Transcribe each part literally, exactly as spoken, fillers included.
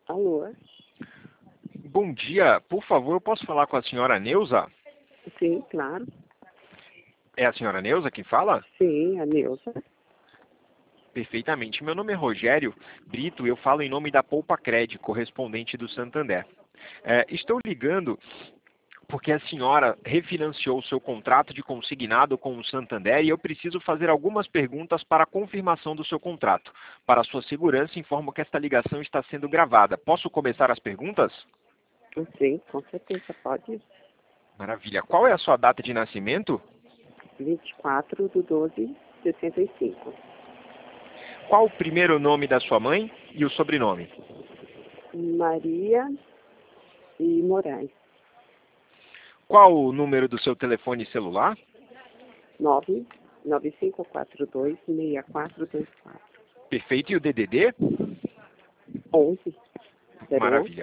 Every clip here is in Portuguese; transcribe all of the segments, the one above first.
Alô? Bom dia, por favor, eu posso falar com a senhora Neuza? Sim, claro. É a senhora Neuza que fala? Sim, a Neuza. Perfeitamente. Meu nome é Rogério Brito e eu falo em nome da Poupa Cred, correspondente do Santander. É, estou ligando porque a senhora refinanciou o seu contrato de consignado com o Santander e eu preciso fazer algumas perguntas para a confirmação do seu contrato. Para sua segurança, informo que esta ligação está sendo gravada. Posso começar as perguntas? Sim, com certeza, pode. Maravilha. Qual é a sua data de nascimento? vinte e quatro de doze de sessenta e cinco. Qual o primeiro nome da sua mãe e o sobrenome? Maria e Moraes. Qual o número do seu telefone celular? nove nove cinco quatro dois seis quatro dois quatro. Perfeito. E o D D D? onze zero um. Maravilha.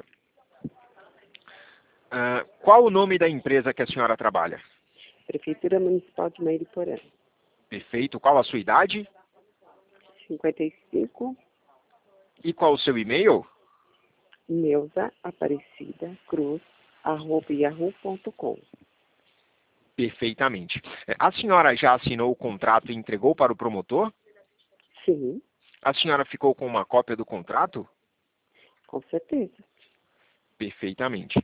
Ah, qual o nome da empresa que a senhora trabalha? Prefeitura Municipal de Mairiporã. Perfeito. Qual a sua idade? cinquenta e cinco. E qual o seu e-mail? Neuza Aparecida Cruz, arroba yahoo ponto com. Perfeitamente. Eh, A senhora já assinou o contrato e entregou para o promotor? Sim, A senhora ficou com uma cópia do contrato? com certeza. Perfeitamente.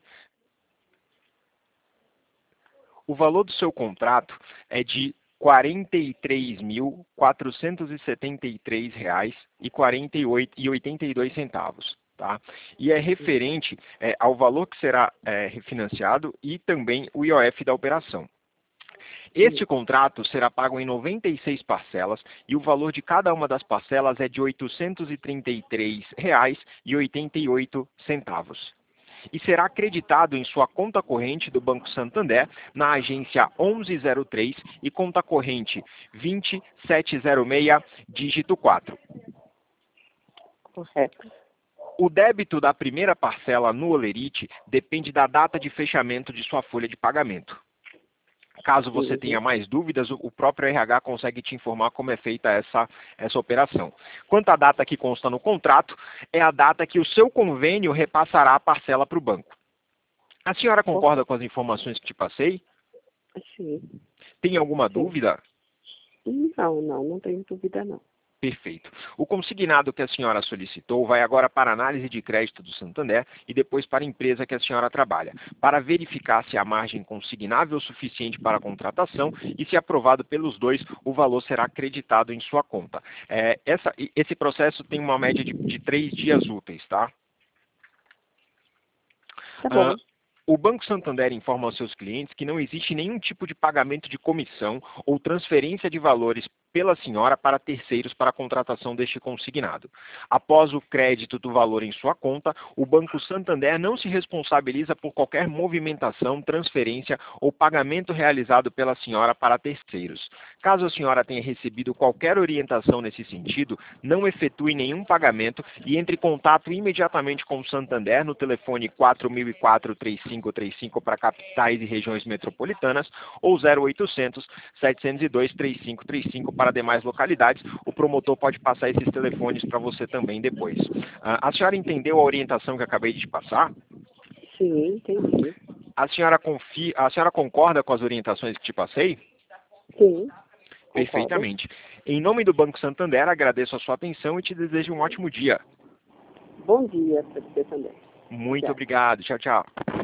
O valor do seu contrato é de quarenta e três mil quatrocentos e setenta e três reais e quarenta e oitenta e dois centavos, tá? E é referente é, ao valor que será é, refinanciado e também o I O F da operação. Este contrato será pago em noventa e seis parcelas e o valor de cada uma das parcelas é de oitocentos e trinta e três reais e oitenta e oito centavos. E será acreditado em sua conta corrente do Banco Santander na agência onze zero três e conta corrente vinte sete zero seis, dígito quatro. Correto. O débito da primeira parcela no Olerite depende da data de fechamento de sua folha de pagamento. Caso você Uhum. tenha mais dúvidas, o próprio R H consegue te informar como é feita essa, essa operação. Quanto à data que consta no contrato, é a data que o seu convênio repassará a parcela para o banco. A senhora concorda com as informações que te passei? Sim. Tem alguma Sim. dúvida? Não, não, não tenho dúvida não. Perfeito. O consignado que a senhora solicitou vai agora para a análise de crédito do Santander e depois para a empresa que a senhora trabalha, para verificar se a margem consignável é suficiente para a contratação e, se aprovado pelos dois, o valor será acreditado em sua conta. É, essa, esse processo tem uma média de, de três dias úteis, tá? Tá Ah, bom. o Banco Santander informa aos seus clientes que não existe nenhum tipo de pagamento de comissão ou transferência de valores pela senhora para terceiros para a contratação deste consignado. Após o crédito do valor em sua conta, o Banco Santander não se responsabiliza por qualquer movimentação, transferência ou pagamento realizado pela senhora para terceiros. Caso a senhora tenha recebido qualquer orientação nesse sentido, não efetue nenhum pagamento e entre em contato imediatamente com o Santander no telefone quatro mil e quatro, três cinco três cinco para capitais e regiões metropolitanas ou zero oitocentos, setecentos e dois, trinta e cinco trinta e cinco para demais localidades. O promotor pode passar esses telefones para você também depois. Ah, a senhora entendeu a orientação que acabei de te passar? Sim, entendi. A senhora, confia, a senhora concorda com as orientações que te passei? Sim, concordo. Perfeitamente. Em nome do Banco Santander, agradeço a sua atenção e te desejo um ótimo dia. Bom dia para você também. Muito Tchau. obrigado. Tchau, tchau.